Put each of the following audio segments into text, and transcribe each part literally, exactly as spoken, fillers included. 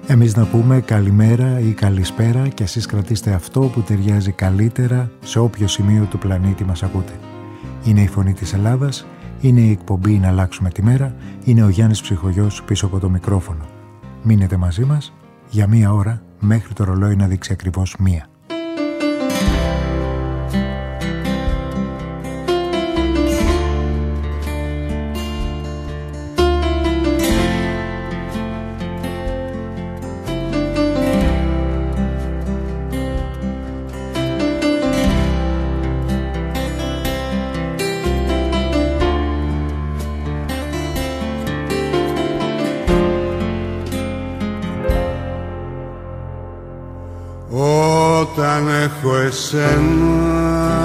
Εμείς να πούμε καλημέρα ή καλησπέρα και εσείς κρατήστε αυτό που ταιριάζει καλύτερα σε όποιο σημείο του πλανήτη μας ακούτε. Είναι η Φωνή της Ελλάδας, είναι η εκπομπή «Να αλλάξουμε τη μέρα», είναι ο Γιάννης Ψυχογιός πίσω από το μικρόφωνο. Μείνετε μαζί μας για μία ώρα μέχρι το ρολόι να δείξει ακριβώς μία. Όταν έχω εσένα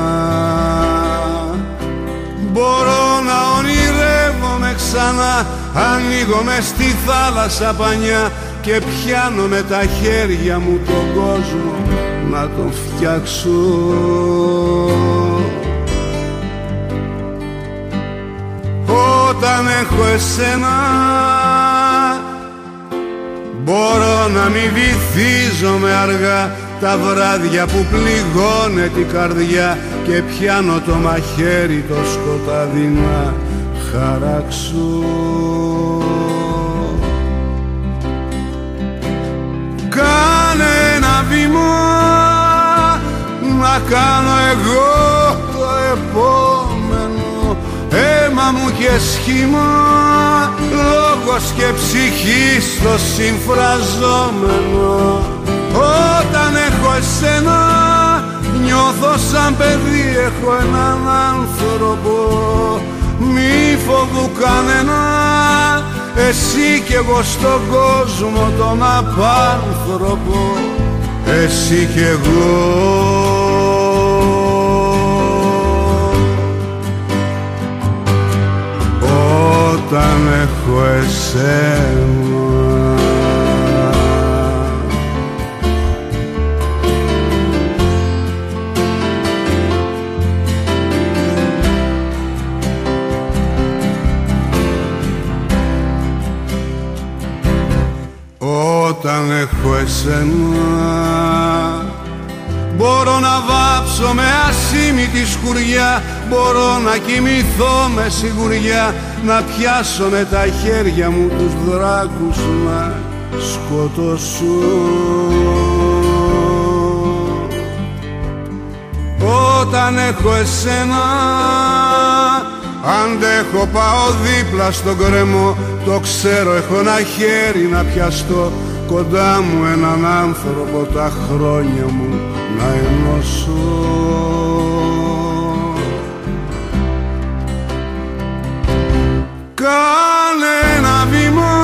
μπορώ να ονειρεύομαι ξανά. Ανοίγω μες στη θάλασσα πανιά και πιάνω με τα χέρια μου τον κόσμο να τον φτιάξω. Όταν έχω εσένα μπορώ να μην βυθίζομαι αργά τα βράδια που πληγώνε την καρδιά και πιάνω το μαχαίρι το σκοτάδι να χαράξω. Κάνε ένα βήμα να κάνω εγώ το επόμενο, αίμα μου και σχήμα, λόγος και ψυχή στο συμφραζόμενο. Όταν έχω εσένα νιώθω σαν παιδί, έχω έναν άνθρωπο, μη φοβού κανένα, εσύ κι εγώ στον κόσμο τον απάνθρωπο, εσύ κι εγώ. Όταν έχω εσένα Όταν έχω εσένα μπορώ να βάψω με ασήμητη σκουριά, μπορώ να κοιμηθώ με σιγουριά, να πιάσω με τα χέρια μου τους δράκους να σκοτώσω. Όταν έχω εσένα αντέχω, πάω δίπλα στον κρεμό, το ξέρω, έχω ένα χέρι να πιαστώ, κοντά μου έναν άνθρωπο τα χρόνια μου να ενώσω. Κάνε ένα βήμα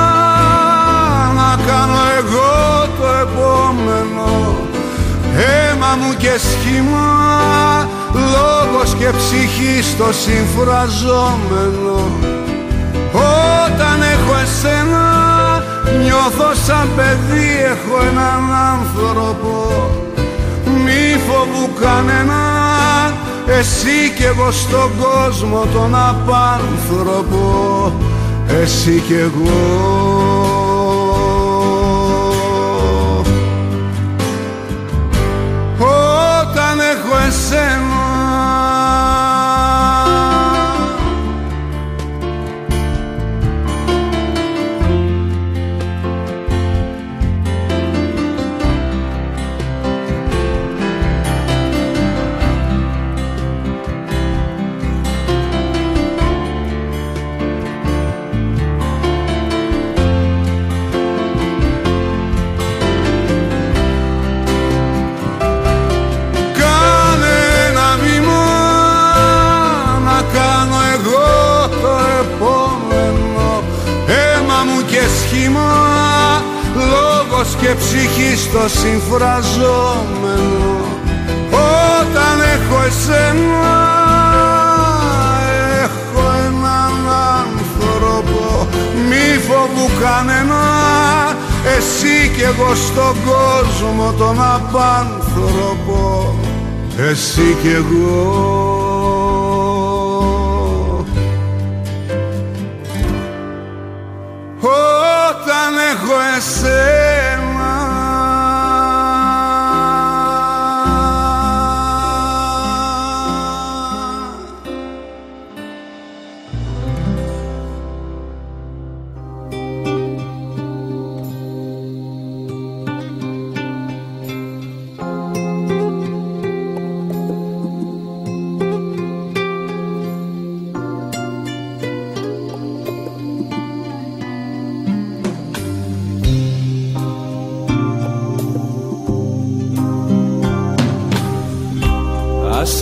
να κάνω εγώ το επόμενο, αίμα μου και σχήμα, λόγος και ψυχή στο συμφραζόμενο. Όταν έχω εσένα νιώθω σαν παιδί, έχω έναν άνθρωπο, μη φοβού κανένα, εσύ κι εγώ στον κόσμο τον απάνθρωπο, εσύ κι εγώ. Όταν έχω εσένα λόγος και ψυχή στο συμφραζόμενο. Όταν έχω εσένα έχω έναν άνθρωπο, μη φοβού κανένα, εσύ κι εγώ στον κόσμο τον απάνθρωπο, εσύ κι εγώ. Όταν έχω εσένα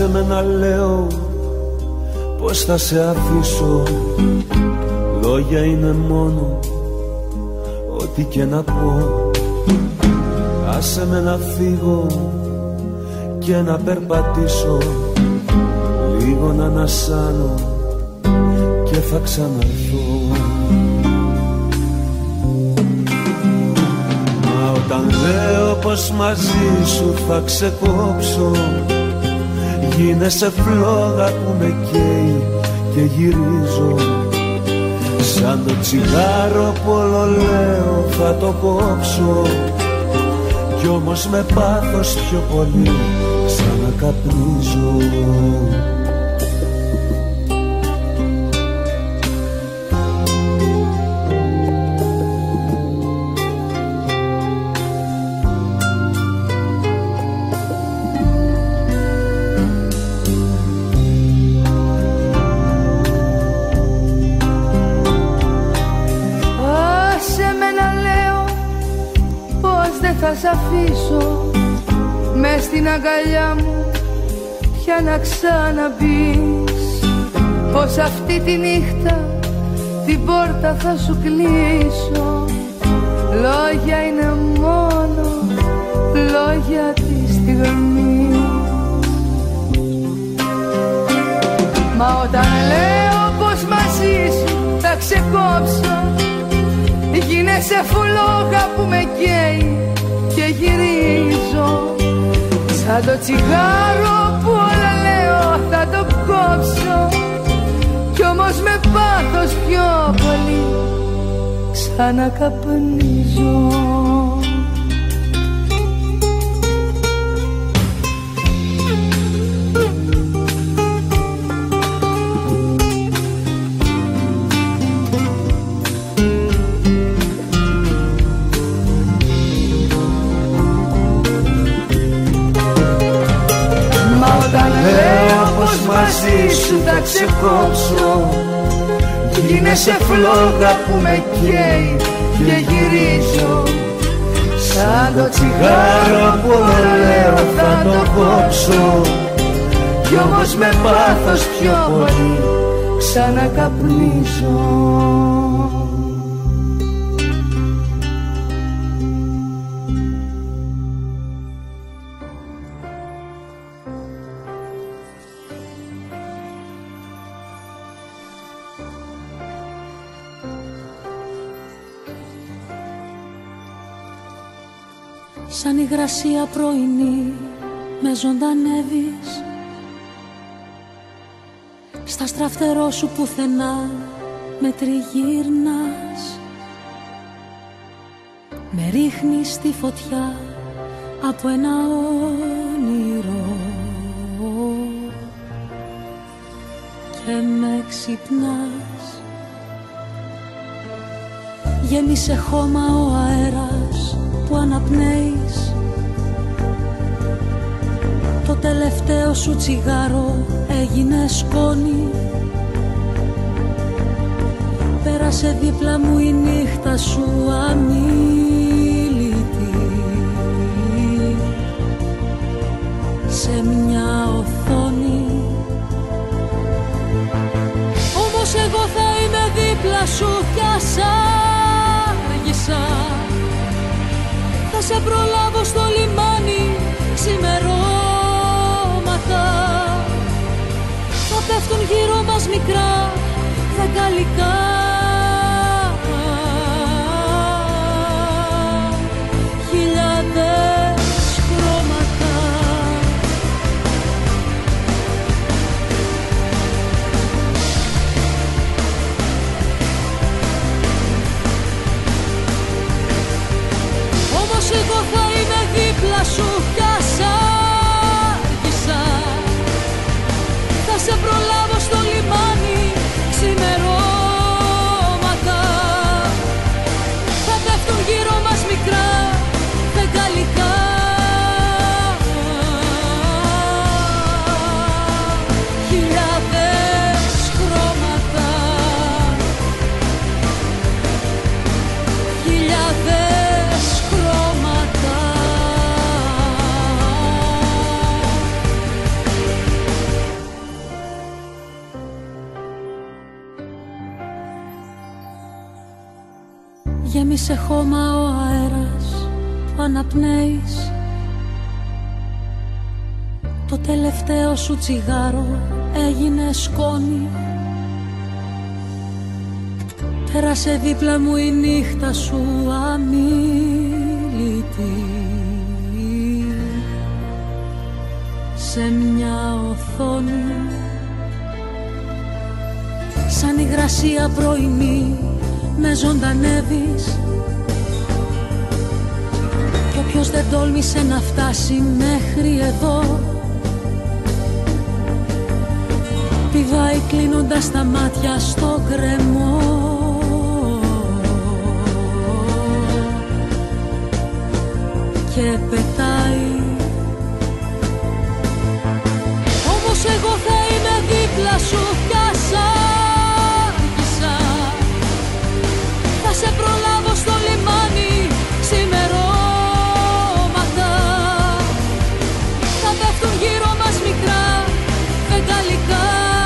άσε με να λέω πως θα σε αφήσω. Λόγια είναι μόνο ό,τι και να πω. Άσε με να φύγω και να περπατήσω, λίγο να ανασάνω και θα ξαναρθώ. Μα όταν λέω πως μαζί σου θα ξεκόψω, γίνεσαι φλόγα που με καίει και γυρίζω. Σαν το τσιγάρο που όλο λέω θα το κόψω, κι όμως με πάθος πιο πολύ ξανακαπνίζω. Θα σ' αφήσω μες στην αγκαλιά μου πια να ξαναμπείς, πως αυτή τη νύχτα την πόρτα θα σου κλείσω. Λόγια είναι μόνο λόγια τη στιγμή. Μα όταν λέω πως μαζί σου θα ξεκόψω, γίνεσαι φλόγα που με καίει και γυρίζω. Σαν το τσιγάρο που όλα λέω θα το κόψω, κι όμως με πάθος πιο πολύ ξανακαπνίζω. Μαζί σου θα ξεκόψω, γίνεσαι φλόγα που με καίει και γυρίζω. Σαν το τσιγάρο που λέω θα το κόψω, κι όμως με πάθος πιο πολύ ξανακαπνίζω. Σαν υγρασία πρωινή με ζωντανεύεις, στα στραφτερό σου πουθενά με τριγύρνας, με ρίχνεις στη φωτιά από ένα όνειρο και με ξυπνάς. Γέμισε χώμα ο αέρας που αναπνέεις, το τελευταίο σου τσιγάρο έγινε σκόνη. Πέρασε δίπλα μου η νύχτα σου αμίλητη, σε μια οθόνη. Όμως εγώ θα είμαι δίπλα σου κι ας άργησα, θα σε προλάβω στο λιμάνι ξημερώματα. Θα πέφτουν γύρω μας μικρά δεκαλικά, χιλιάδες χρώματα. Όμως εγώ θα είμαι δίπλα σου κι ας άργησα, θα σε προλάβω στο λιμάνι ξημερώματα. Θα πέφτουν γύρω μας μικρά φεγγαλικά, χιλιάδες χρώματα, χιλιάδες χρώματα. γέμισε χώμα ο αέρας, αναπνέεις. Το τελευταίο σου τσιγάρο έγινε σκόνη. Πέρασε δίπλα μου η νύχτα σου αμίλητη σε μια οθόνη. Σαν υγρασία πρωινή με ζωντανεύεις. Κι όποιος δεν τόλμησε να φτάσει μέχρι εδώ πηδάει κλείνοντας τα μάτια στο γκρεμό. Και πετάει. Όμως εγώ θα είμαι δίπλα σου κι ας άργησα. Θα σε προλάβω στο λιμάνι ξημερώματα. Θα πέφτουν γύρω μας μικρά φεγγαλικά.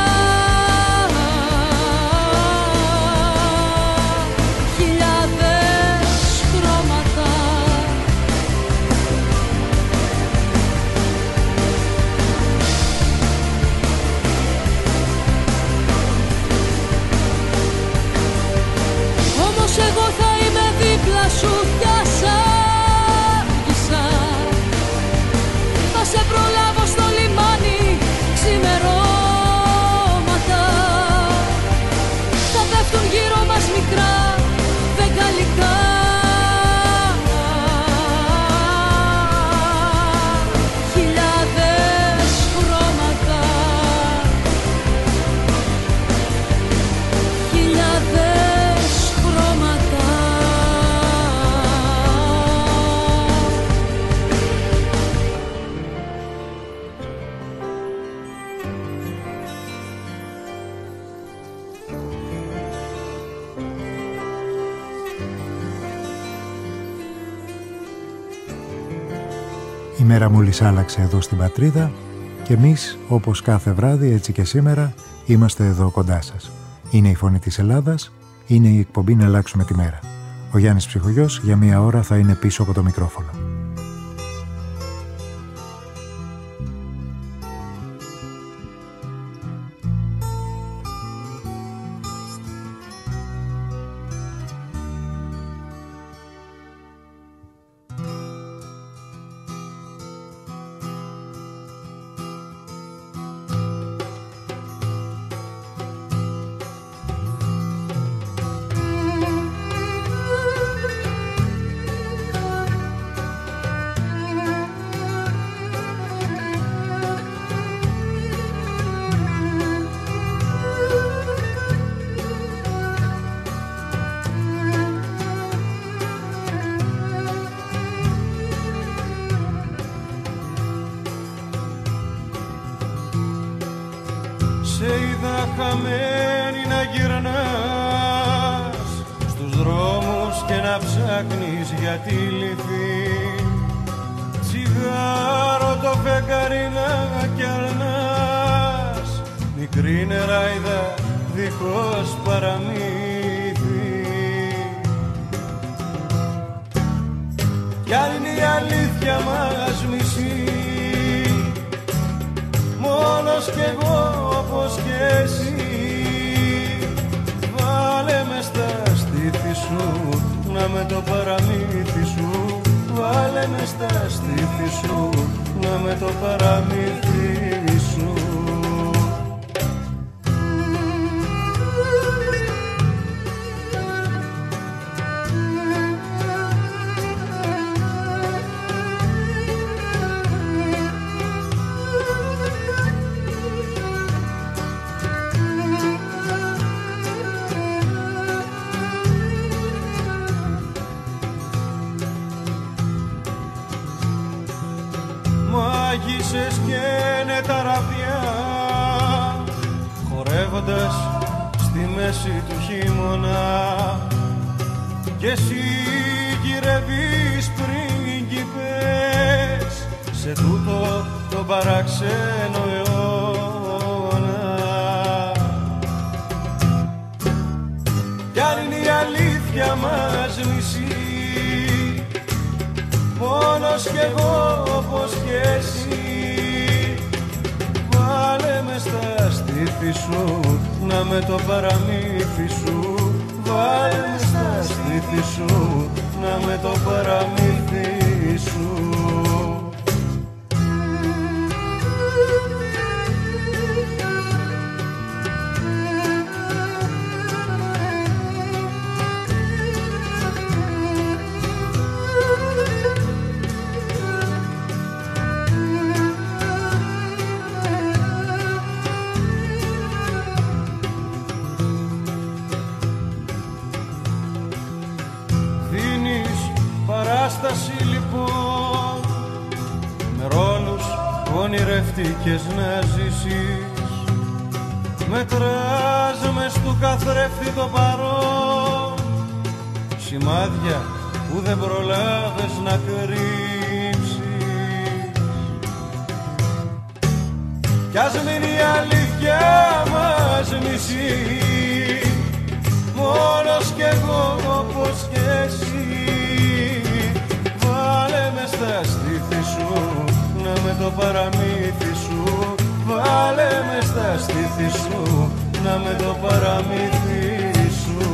Εγώ θα είμαι δίπλα σου κι ας άργησα. Θα σε προλάβω στο λιμάνι ξημερώματα. Θα πέφτουν γύρω μας μικρά φεγγαλικά. Χιλιάδες χρώματα. Χιλιάδες Η μέρα μόλις άλλαξε εδώ στην πατρίδα και εμείς, όπως κάθε βράδυ, έτσι και σήμερα, είμαστε εδώ κοντά σας. Είναι η Φωνή της Ελλάδας, είναι η εκπομπή «Να αλλάξουμε τη μέρα». Ο Γιάννης Ψυχογιός για μία ώρα θα είναι πίσω από το μικρόφωνο. μάγισσες και νεταραβιά χορεύοντας στη μέση του χειμώνα και εσύ γυρεύεις πρίγκιπες σε τούτο το παράξενο αιώνα. Κι αν είναι η αλήθεια μας μισή μόνος κι εγώ όπως κι εσύ. Βάλε με στα στήθη σου, να με το παραμύθι σου. Βάλε με στα στήθη σου, να με το παραμύθι σου. Λοιπόν, με ρόλους ονειρευτικές να ζήσεις, μετράς μες του καθρέφτη το παρόν, σημάδια που δεν προλάβες να κρύψεις. Κι ας μείνει η αλήθεια μας μισή, μόνος κι εγώ όπως κι εσύ. Βάλε με στα στήθη σου, να με το παραμύθι σου. Βάλε με στα στήθη σου, να με το παραμύθι σου.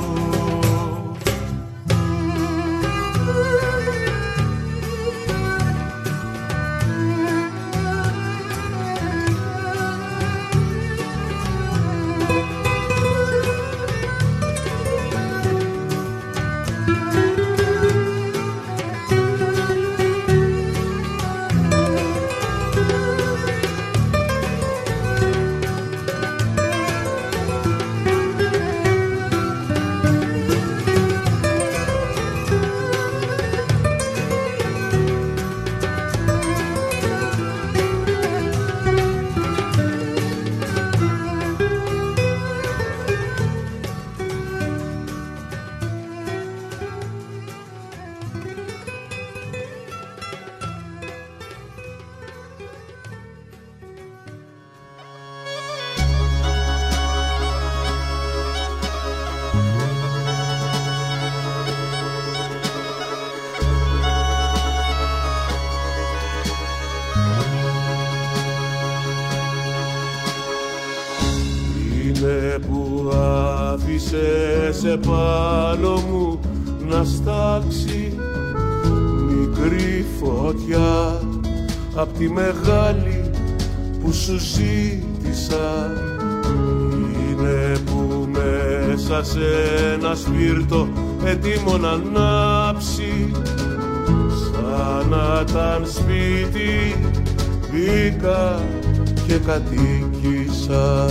Επάνω μου να στάξει μικρή φωτιά απ' τη μεγάλη που σου ζήτησα. Είναι που μέσα σε ένα σπίρτο έτοιμο να ανάψει, σαν να ήταν σπίτι μπήκα και κατοίκησα.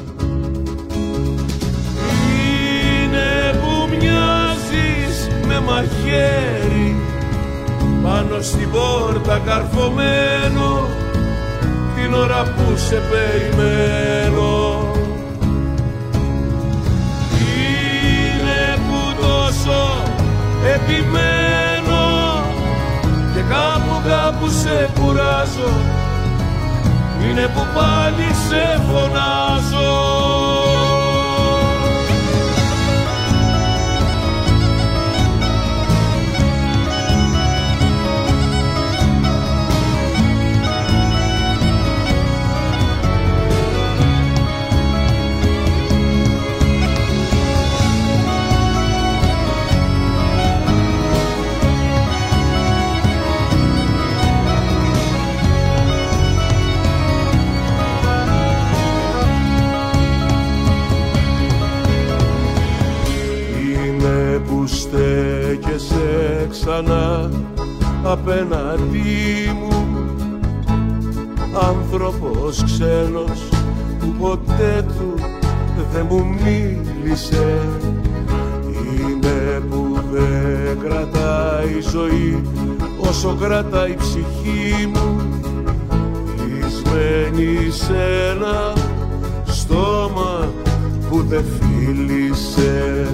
Μοιάζεις με μαχαίρι πάνω στην πόρτα καρφωμένο, την ώρα που σε περιμένω. Είναι που τόσο επιμένω και κάπου κάπου σε κουράζω. Είναι που πάλι σε φωνάζω. Στέκεσαι ξανά απέναντί μου, άνθρωπος ξένος που ποτέ του δεν μου μίλησε. Είναι που δεν κρατάει ζωή όσο κρατάει η ψυχή μου, κλεισμένη σε ένα στόμα που δεν φίλησε.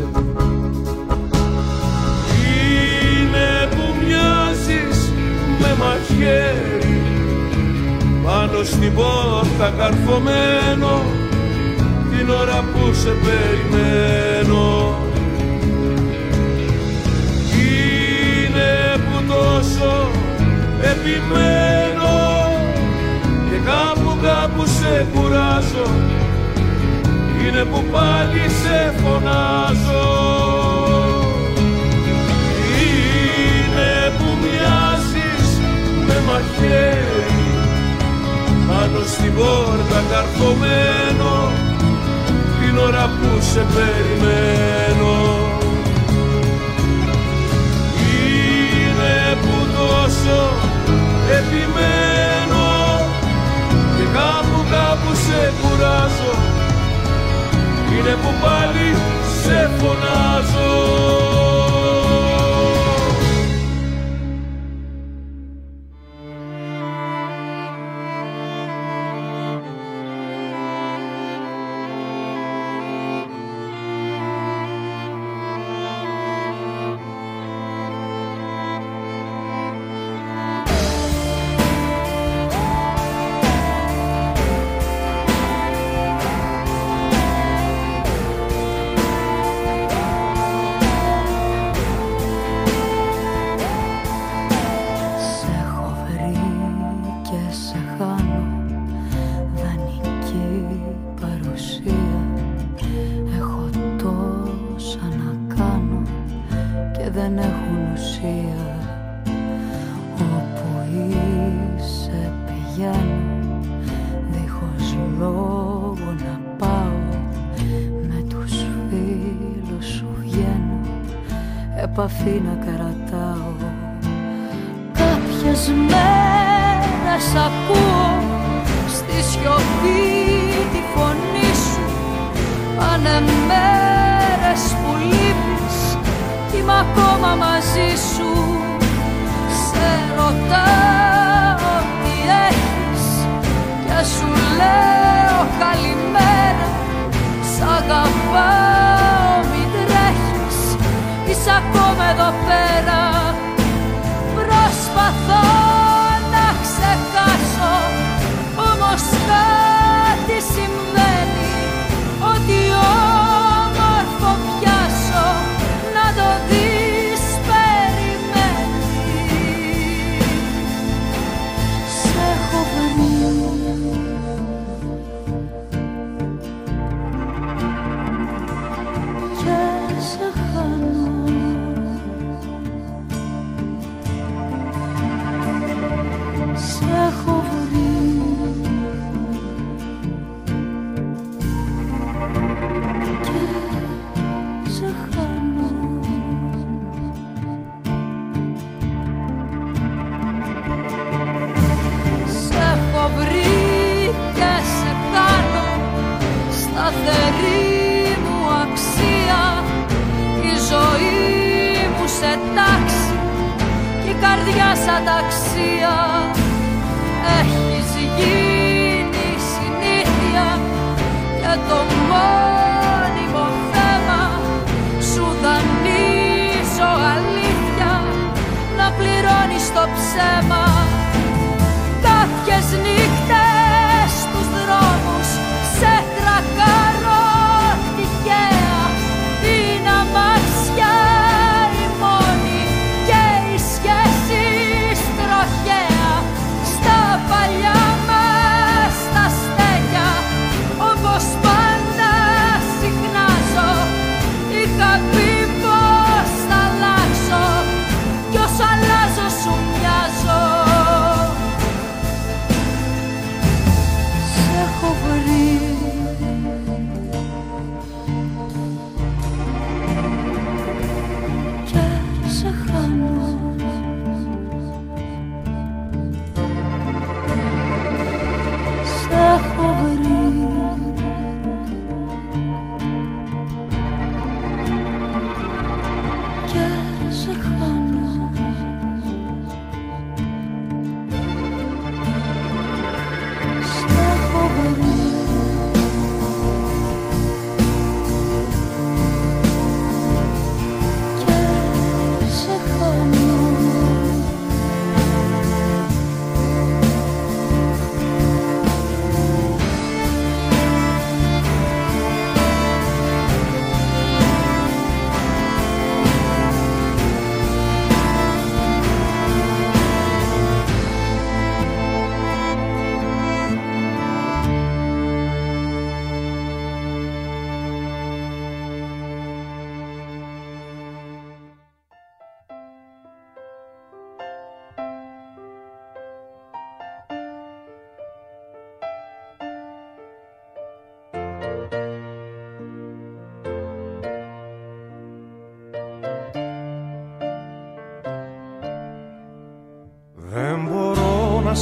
Με μαχαίρι πάνω στην πόρτα καρφωμένο, την ώρα που σε περιμένω. Είναι που τόσο επιμένω και κάπου κάπου σε κουράζω, είναι που πάλι σε φωνάζω. Είναι που μοιάζεις με μαχαίρι πάνω στην πόρτα καρφωμένο την ώρα που σε περιμένω. Είναι που τόσο επιμένω και κάπου κάπου σε κουράζω, είναι που πάλι σε φωνάζω. Επαφή να κρατάω. Κάποιες μέρες ακούω στη σιωπή τη φωνή σου. Πάνε μέρες που λείπεις κι είμαι ακόμα μαζί σου. Σε ρωτάω τι έχεις και σου λέω καλημέρα. Σ' αγαπάω, μην τρέχεις, είσαι ακόμα εδώ πέρα. Προσπαθώ να ξεχάσω, όμως κάτι συμβαίνει. Ό,τι όμορφο πιάσω να το δεις περιμένει. Σ' έχω βρει και σε χάνω. Σ' έχω βρει και σε χάνω. Σ' έχω βρει και σε χάνω. Σταθερή μου αξία, η ζωή μου σε τάξη και η καρδιά σαν ταξία. Έχεις γίνει συνήθεια και το μόνιμο θέμα σου δανείζω αλήθεια να πληρώνεις το ψέμα. Κάποιες νύχτες στους δρόμους σε τρακάρω τυχαία. Είναι αμάξια η μόνη και οι σχέσεις τροχαία. Στα παλιά μας τα στέκια όπως πάντα συχνάζω. Είχα πει πως θα αλλάξω κι όσο αλλάζω σου μοιάζω.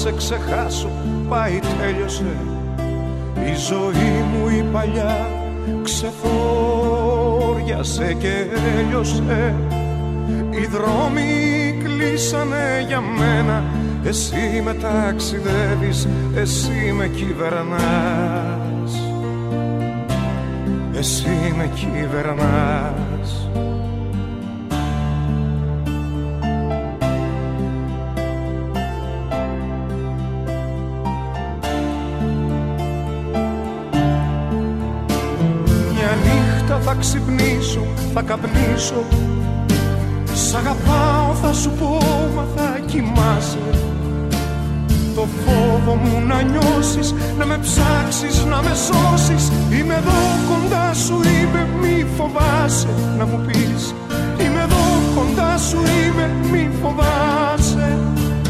σε ξεχάσω, πάει τέλειωσε. Η ζωή μου η παλιά ξεθόριασε και έλειωσε. Οι δρόμοι κλείσανε για μένα, εσύ με ταξιδεύεις, εσύ με κυβερνάς, εσύ με κυβερνάς. Μια νύχτα θα ξυπνήσω, θα καπνίσω, σ' αγαπάω θα σου πω, μα θα κοιμάσαι. Το φόβο μου να νιώσεις, να με ψάξεις, να με σώσεις. Είμαι εδώ κοντά σου, είμαι, μη φοβάσαι. Να μου πεις, είμαι εδώ κοντά σου, είμαι, μη φοβάσαι.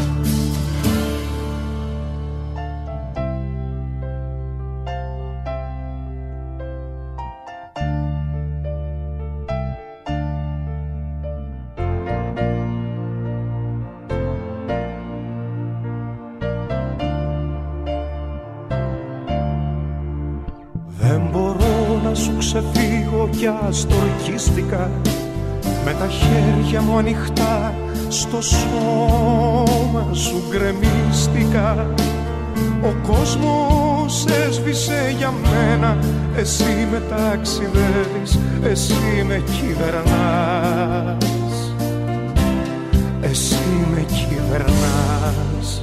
Ξεφύγω κι αστορκίστηκα, με τα χέρια μου ανοιχτά στο σώμα σου γκρεμίστηκα. Ο κόσμος έσβησε για μένα, εσύ με ταξιδεύεις, εσύ με κυβερνάς, εσύ με κυβερνάς.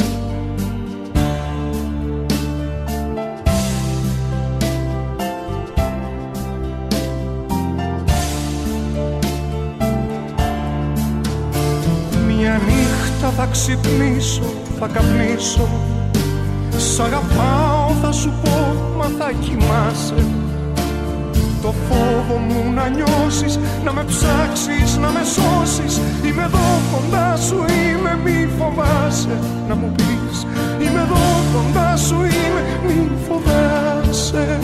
Θα ξυπνήσω, θα καπνίσω, σ' αγαπάω θα σου πω, μα θα κοιμάσαι. Το φόβο μου να νιώσεις, να με ψάξεις, να με σώσεις. Είμαι εδώ κοντά σου, είμαι, μη φοβάσαι. Να μου πεις, είμαι εδώ κοντά σου, είμαι, μη φοβάσαι.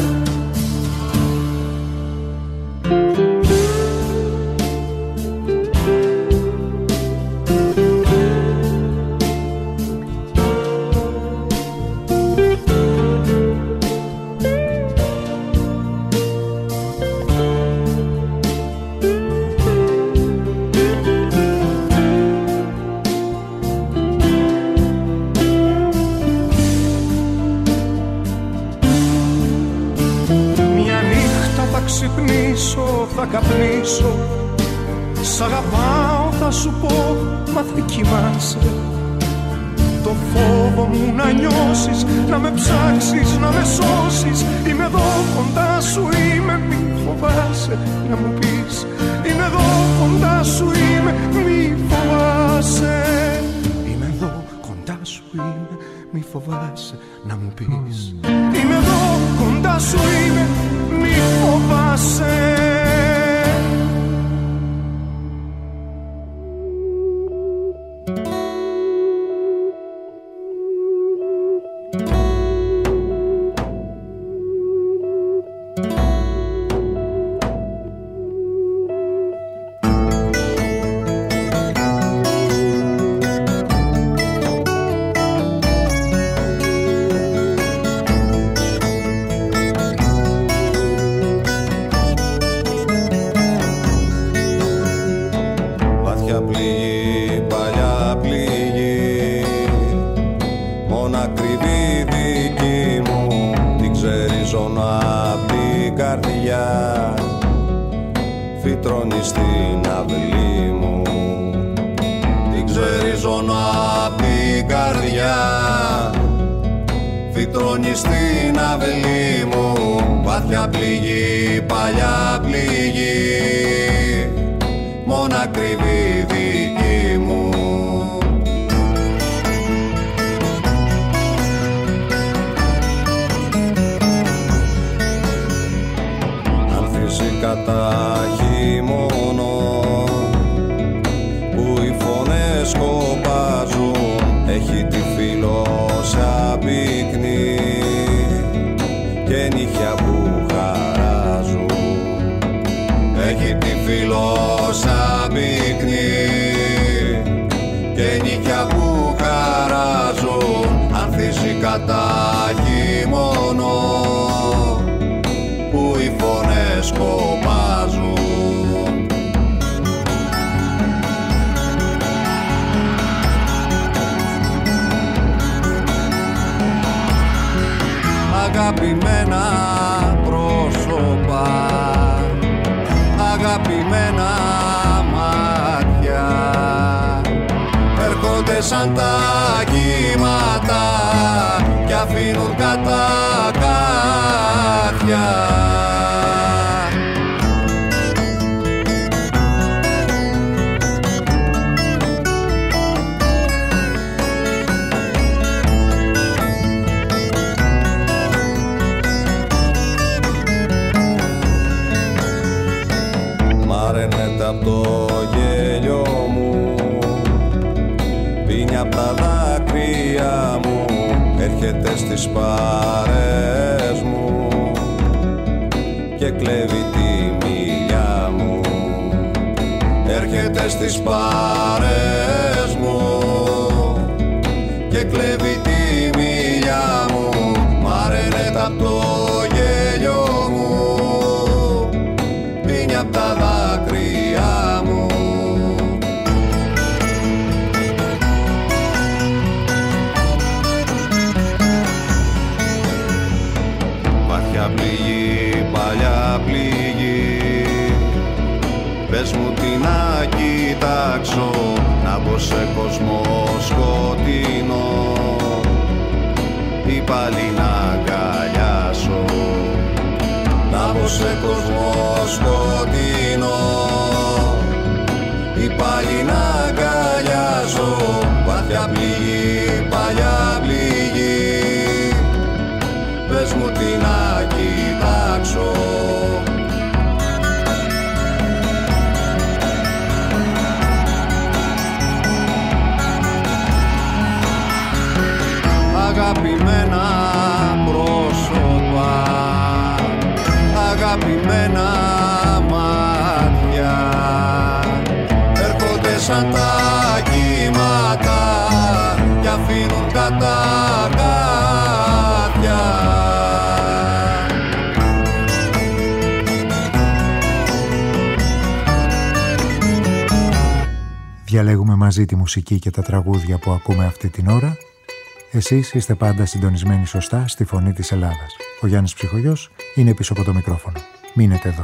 Θα καπνίσω, σ' αγαπάω θα σου πω, μα θα κοιμάσαι. Το φόβο μου να νιώσεις, να με ψάξεις, να με σώσεις. Είμαι εδώ κοντά σου, είμαι, μη φοβάσαι. Να μου πεις, είμαι εδώ κοντά σου, είμαι, μη φοβάσαι. Είμαι εδώ κοντά σου, είμαι, μη φοβάσαι. Να μου πεις, είμαι εδώ κοντά σου, είμαι, μη φοβάσαι. με σκοπάζουν. Αγαπημένα πρόσωπα, αγαπημένα μάτια, έρχονται σαν τα κύματα κι αφήνουν κατά κάτια. Μαραίνεται απ' το γέλιο μου, πίνει απ' τα δάκρυα μου, έρχεται στις παρέες μου και κλέβει τη μιλιά μου. Έρχεται στις παρέες μου και κλέβει τη μιλιά μου. Μαραίνεται απ' το γέλιο μου, πίνει απ' τα δάκρυα μου. Βαθιά πληγή, παλιά πληγή, πες μου τι να κοιτάξω, να μπω σε κόσμο σκοτεινό ή πάλι να αγκαλιάσω. Να μπω σε κόσμο σκοτεινό ή πάλι να αγκαλιάζω. Βαθιά πληγή, παλιά πληγή, πες μου τι να κοιτάξω. Αγαπημένα πρόσωπα, αγαπημένα μάτια, έρχονται σαν τα κύματα κι αφήνουν κατά κάτια. Διαλέγουμε μαζί τη μουσική και τα τραγούδια που ακούμε αυτή την ώρα. Εσείς είστε πάντα συντονισμένοι σωστά στη Φωνή της Ελλάδας. Ο Γιάννης Ψυχογιός είναι πίσω από το μικρόφωνο. Μείνετε εδώ.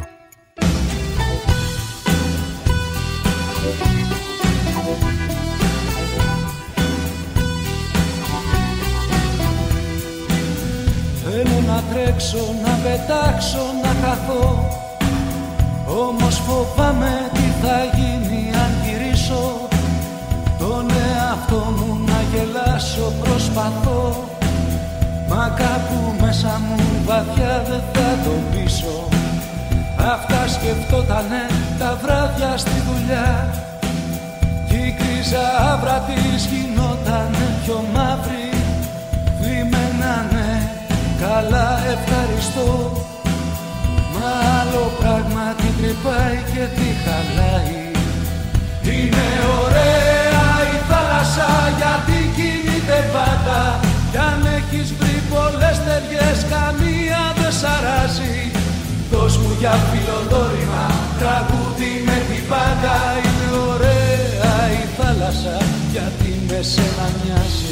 Θέλω να τρέξω, να πετάξω, να χαθώ, όμως φοβάμαι τι θα γίνει αν γυρίσω. Τον εαυτό μου να γελάσω προσπαθώ, μα κάπου μέσα μου βαθιά δεν θα το πείσω. Αυτά σκεφτότανε τα βράδια στη δουλειά κι η κρίζα άβρα της γινότανε πιο μαύρη. Θλιμμένανε, καλά ευχαριστώ, μα άλλο πράγμα την τρυπάει και τη χαλάει. Είναι ωραία η θάλασσα γιατί κινείται πάντα, κι αν έχεις βρει πολλές ταιριές καμία δεν σ' αράζει. Δώσ' μου για φιλοδόρημα τραγούδι με την πάντα. Είναι ωραία η θάλασσα γιατί με σένα μοιάζει.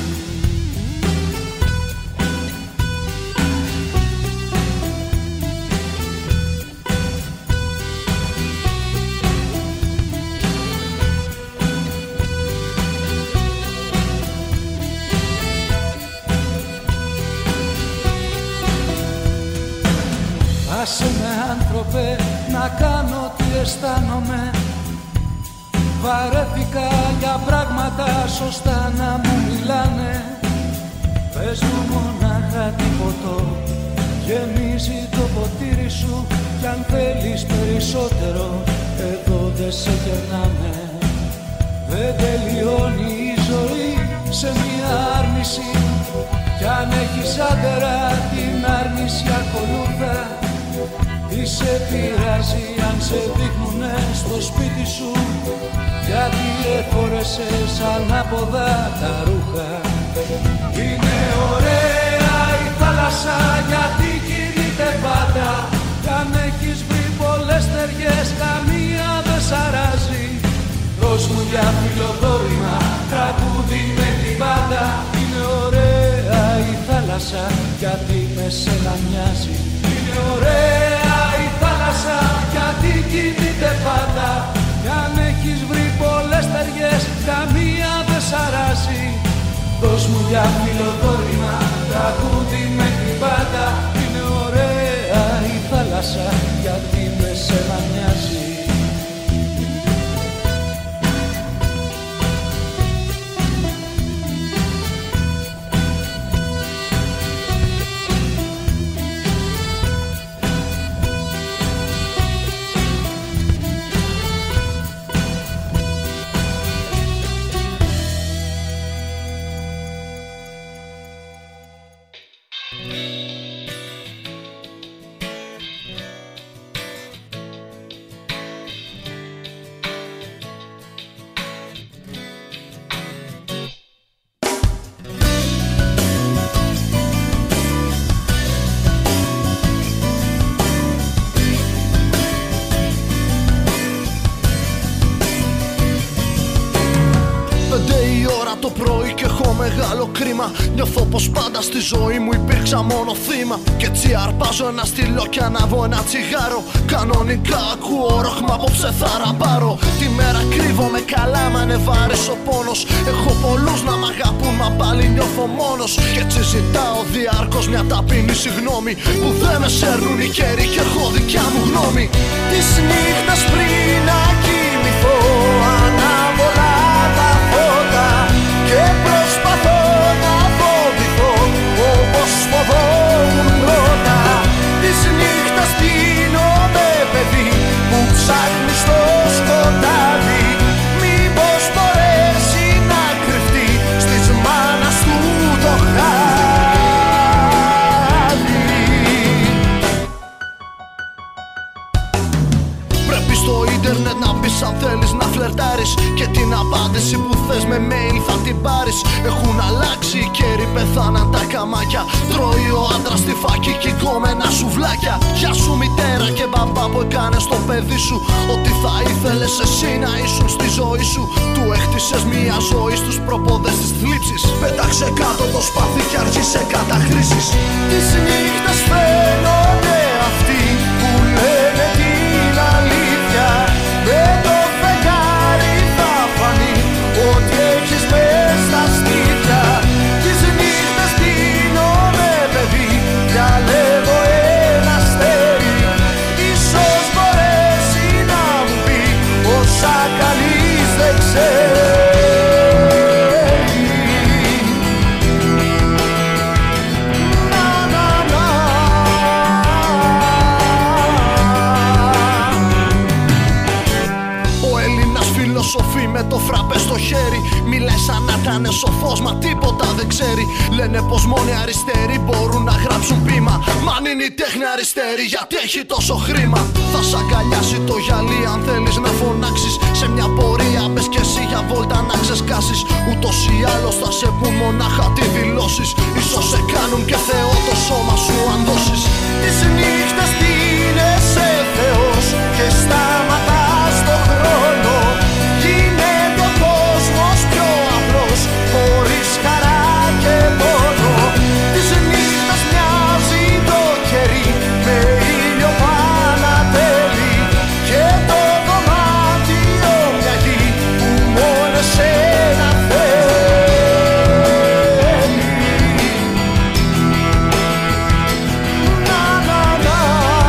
Άσε με άνθρωπε να κάνω τι αισθάνομαι. Βαρέθηκα για πράγματα σωστά να μου μιλάνε. Πες μου μονάχα τι ποτό γεμίζει το ποτήρι σου, κι αν θέλεις περισσότερο εδώ δεν σε κερνάμε. Δεν τελειώνει η ζωή σε μια άρνηση, κι αν έχεις άντερα την άρνηση ακολούθα. Τι σε πειράζει αν σε δείχνουνε στο σπίτι σου, γιατί εφόρεσες ανάποδα τα ρούχα. Είναι ωραία η θάλασσα γιατί κινείται πάντα, κι αν έχεις για φιλοδόρημα, τραγούδι με την πάντα. Είναι ωραία η θάλασσα γιατί με σένα μοιάζει. Είναι ωραία η θάλασσα γιατί κινείται πάντα. Κι αν έχεις βρει πολλές ταιριές, καμία δεν σ' αράζει. Δώσ' μου για φιλοδόρημα, τραγούδι με την πάντα. Είναι ωραία η θάλασσα γιατί με σένα μοιάζει. Μεγάλο κρίμα, νιώθω πως πάντα στη ζωή μου υπήρξα μόνο θύμα. Κι έτσι αρπάζω ένα στυλό και ανάβω ένα τσιγάρο. Κανονικά ακούω ροκ, μα απόψε θα ραμπάρω. Τη μέρα κρύβομαι καλά, μα είναι βάρης ο πόνος. Έχω πολλούς να μ' αγαπούν, μα πάλι νιώθω μόνος. Κι έτσι ζητάω διάρκως μια ταπεινή συγγνώμη που δεν με σέρνουν οι καιροί και έχω δικιά μου γνώμη. Τις νύχτες πριν να κοιμηθώ, ανάβω τα φώτα και προσπαθώ να φοβηθώ όπως φοβόμουν πρώτα. Τις νύχτες πίνομαι παιδί που ψάχνει στο σκοτάδι. Μήπως μπορέσει να κρυφτεί στις μάνας του το χάδι. Πρέπει στο ίντερνετ να μπεις αν θέλεις να φλερτάρεις, και την απάντηση που θες με mail θα την πάρεις. Έχουν αλλάξει οι καιροί, πεθάναν τα καμάκια. Τρώει ο άντρας τη φάκη κι κομμένα σουβλάκια. Γεια σου μητέρα και μπαμπά που έκανες το παιδί σου ό,τι θα ήθελες εσύ να ήσουν στη ζωή σου. Του έχτισες μια ζωή στους προπόδες της θλίψης. Πέταξε κάτω το σπαθί κι άρχισε καταχρήσεις. Τις νύχτες φαίνονται αυτοί που λένε την αλήθεια. Με το φεγγάρι θα φανεί ό,τι έχεις μες στα στήθια. Τις νύχτες πίνομαι παιδί, διαλέγω ένα αστέρι. Ίσως μπορέσει να μου πει όσα κανείς δεν ξέρει. Σοφή με το φραπέ στο χέρι. Μιλάει σαν να ήταν σοφός, μα τίποτα δεν ξέρει. Λένε πως μόνοι αριστεροί μπορούν να γράψουν ποίημα. Μα αν είναι η τέχνη αριστερή, γιατί έχει τόσο χρήμα. Θα σ' αγκαλιάσει το γυαλί αν θέλεις να φωνάξεις. Σε μια πορεία μπες κι εσύ για βόλτα να ξεσκάσεις. Ούτως ή άλλως θα σε πουν μονάχα τι δηλώσεις. Ίσως σε κάνουν και Θεό το σώμα σου αν δώσεις. Τις νύχτες πίνεσαι Θεός και σταματάς το χρόνο. Γίνεται ο κόσμος πιο απλός, χωρίς χαρά και πόνο. Τις νύχτες μοιάζει το κερί με ήλιο πανατέλει. Και το δωμάτιο μια γη που μόνο εσένα θέλει. Να, να, να.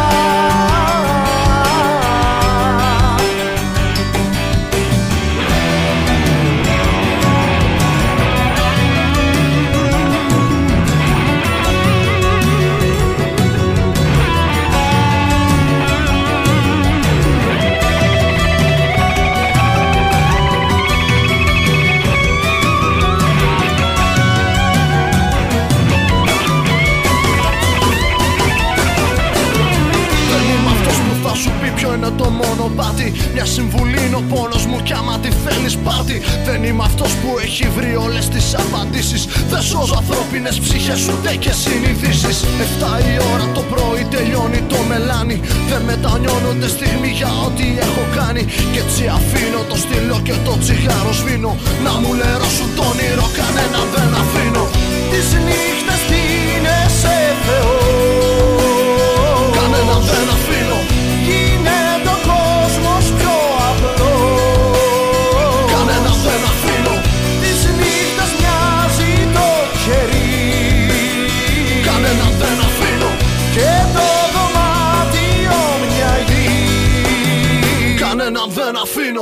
σου πει ποιο είναι το μονοπάτι. Μια συμβουλή είναι ο πόνος μου κι άμα τη θέλεις πάρτι. Δεν είμαι αυτός που έχει βρει όλες τις απαντήσεις. Δεν σώζω ανθρώπινες ψυχές ούτε και συνειδήσεις. Εφτά η ώρα το πρωί τελειώνει το μελάνι. Δεν μετανιώνω ούτε στιγμή για ό,τι έχω κάνει. Κι έτσι αφήνω το στυλό και το τσιγάρο σβήνω. Να μου λερώσουν το όνειρο κανένα δεν αφήνω. Τις νύχτες δίνεσαι Θεό, κανένα δεν αφήνω. Γίνεται ο κόσμος πιο απλό, κανένα δεν αφήνω. Τις νύχτες μοιάζει το χέρι, κανένα δεν αφήνω. Και το δωμάτιο μια γη, κανένα δεν αφήνω.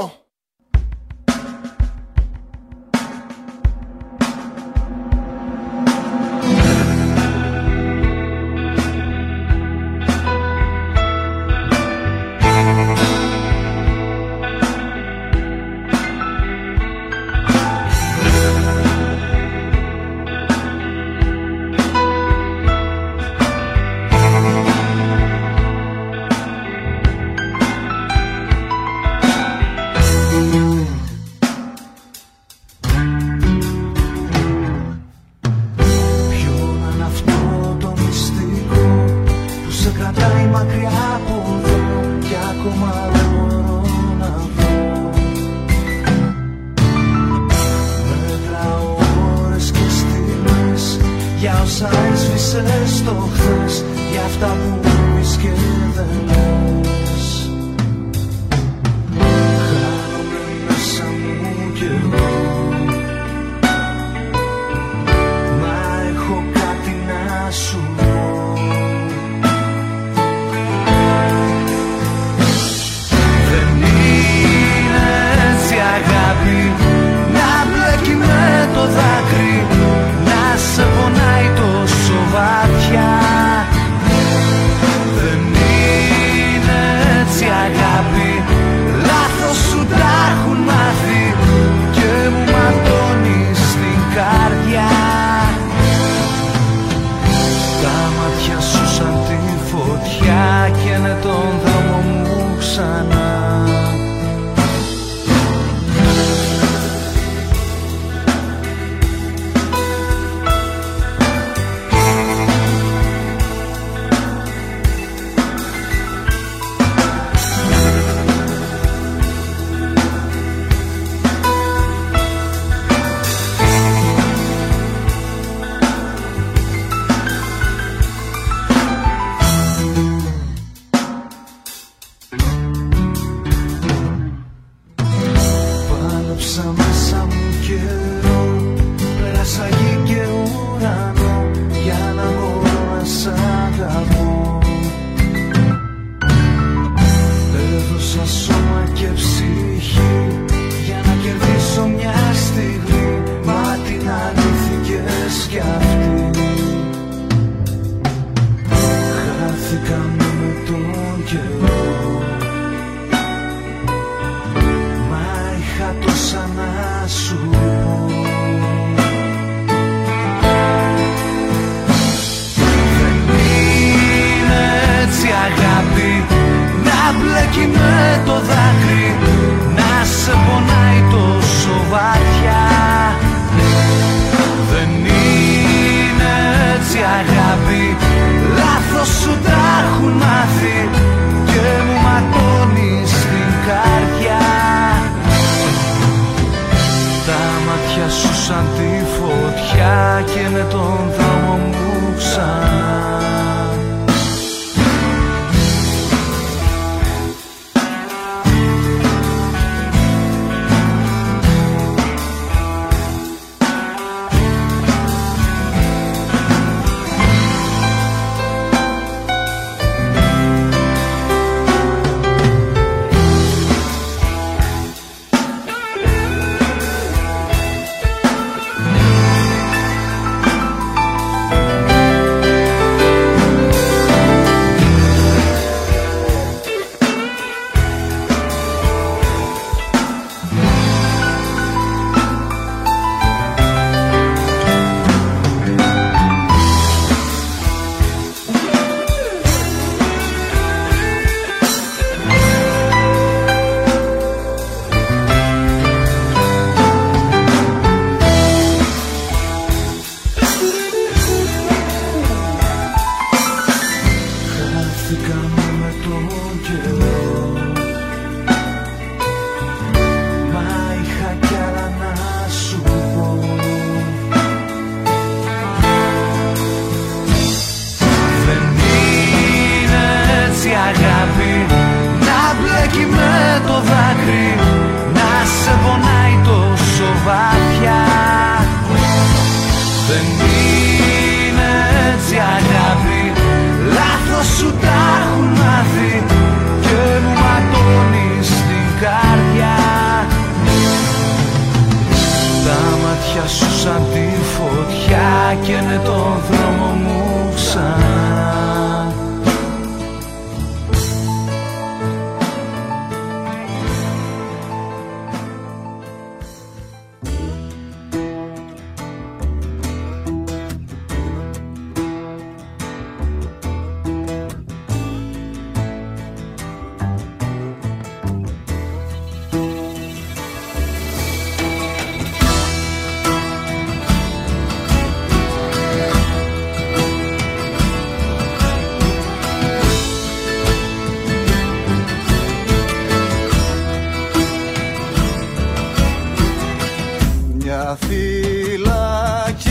μια φυλακή.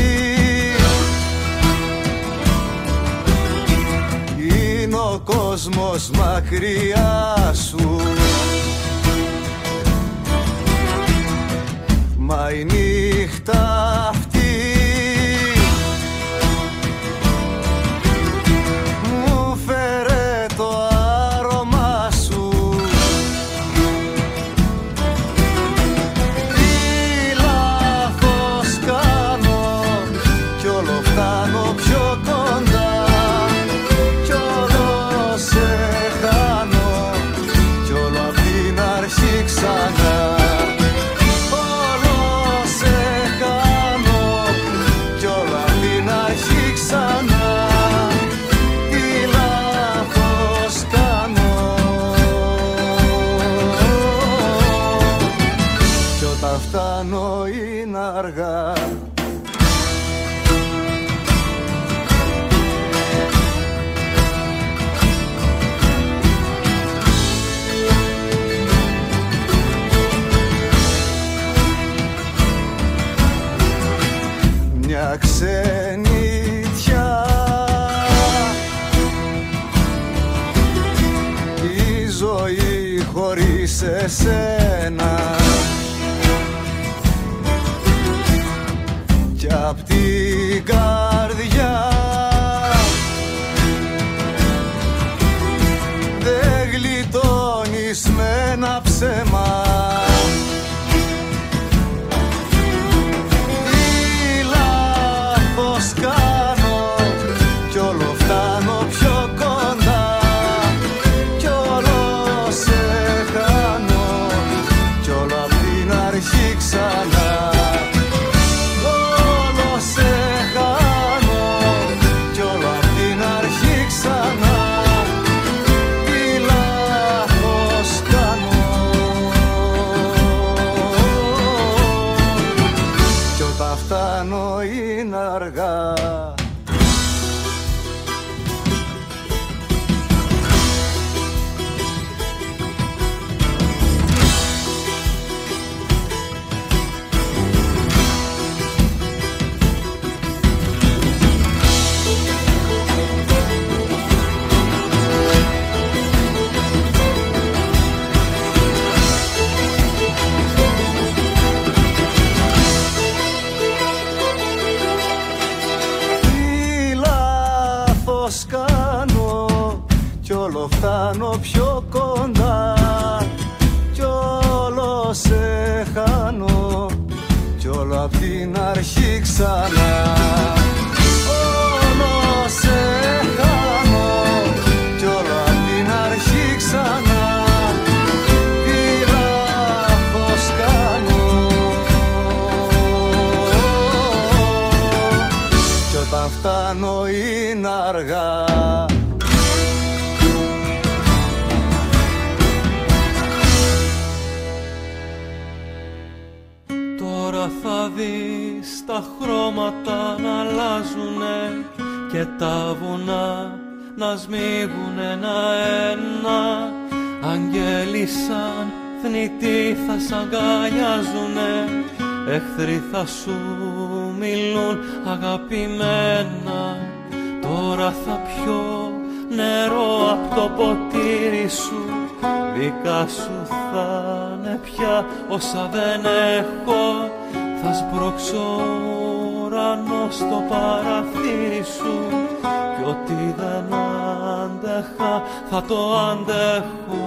Είναι ο κόσμος μακριά σου, μα η νύχτα αυτή μου φέρε το άρωμά σου. Τι λάθος κάνω κι όλο φτάνω πιο κοντά, κι όλο σε χάνω κι όλο απ' την αρχή ξανά. Φτάνω είναι αργά. Μια ξενιτιά, η ζωή χωρίς εσένα, κι απ' την καρδιά δεν γλιτώνεις με ένα ψέμα. Τι λάθος κάνω κι όλο φτάνω πιο κοντά, κι όλο σε χάνω κι όλο απ' την αρχή ξανά. Φτάνω είναι αργά. Κάνω κι όλο φτάνω πιο κοντά, κι όλο σε χάνω κι όλο απ' την αρχή ξανά. Όλο σε χάνω κι όλο απ' την αρχή ξανά. Τι λάθος κάνω κι όταν φτάνω είναι αργά. Τώρα θα δεις τα χρώματα να αλλάζουνε και τα βουνά να σμίγουν ένα-ένα. Αγγέλοι σαν θνητοί θα σ' αγκαλιάζουνε, εχθροί θα σου μιλούν αγαπημένα. Τώρα θα πιω νερό απ' το ποτήρι σου, δικά σου θα είναι πια όσα δεν έχω. Θα σπρώξω ουρανό στο παραθύρι σου κι ό,τι δεν άντεχα θα το αντέχω.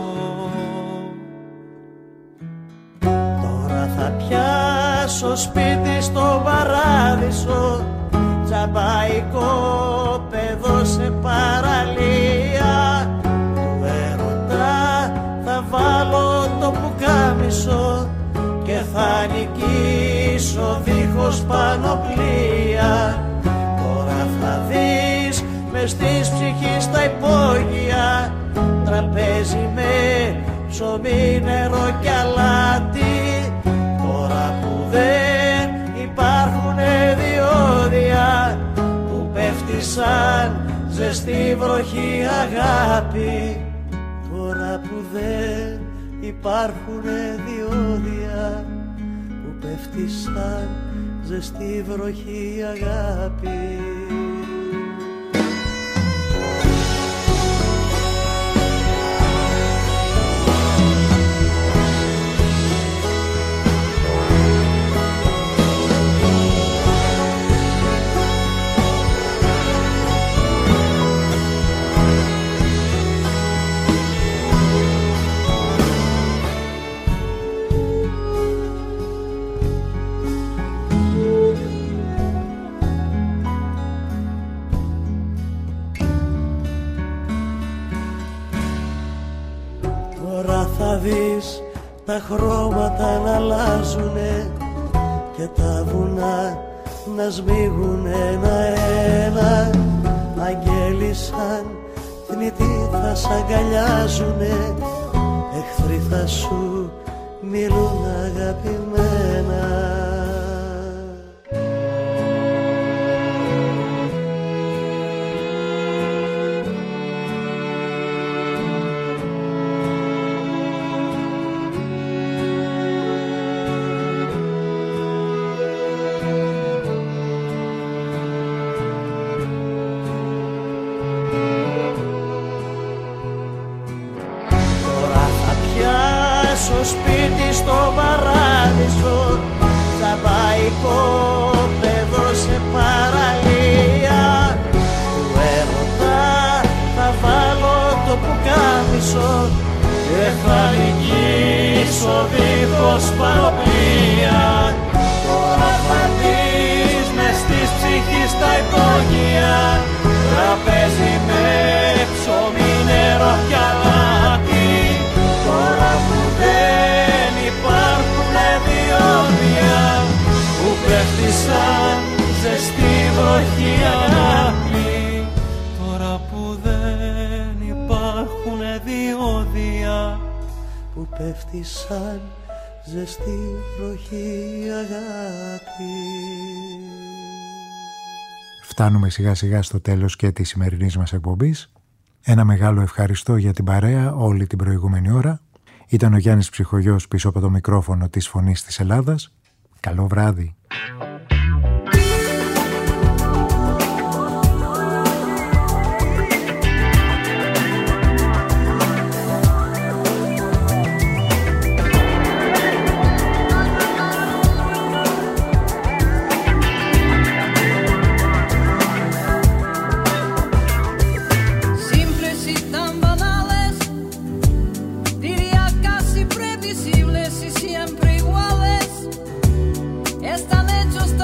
Τώρα θα πιάσω σπίτι στο παράδεισο, τζαμπαϊκό παιδό σε παραλία. Του έρωτα θα βάλω το πουκάμισο και θα νικήσω δίχως πανοπλία. Τώρα θα δεις μες της ψυχής τα υπόγεια, τραπέζι με ψωμί, νερό κι αλάτι. Τώρα που δεν υπάρχουνε διόδια που πέφτει σαν ζεστή βροχή αγάπη. Τώρα που δεν υπάρχουνε διόδια που πέφτει σαν ζεστή βροχή αγάπη. Τα χρώματα να αλλάζουνε και τα βουνά να σμίγουν ένα-ένα. Αγγέλοι σαν θνητοί θα σ' αγκαλιάζουνε, εχθροί θα σου μιλούν αγαπημένα. Σπίτι στο παράδεισο, τσαμπαϊκό παιδό σε παραλία. Του έρωτα θα βάλω το πουκάμισο και θα νικήσω δίχως πανοπλία. Τώρα θα δεις μες της ψυχής τα υπόγεια, τραπέζι με ψωμί, νερό κι αλάτι. Τώρα που δεν υπάρχουν διόδια που πέφτει σαν ζεστή βροχή αγάπη. Τώρα που δεν υπάρχουν διόδια που πέφτει σαν ζεστή βροχή αγάπη. Φτάνουμε σιγά σιγά στο τέλος και της σημερινής μας εκπομπής. Ένα μεγάλο ευχαριστώ για την παρέα όλη την προηγούμενη ώρα. Ήταν ο Γιάννης Ψυχογιός πίσω από το μικρόφωνο της Φωνής της Ελλάδας. Καλό βράδυ. Siempre iguales, están hechos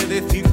decir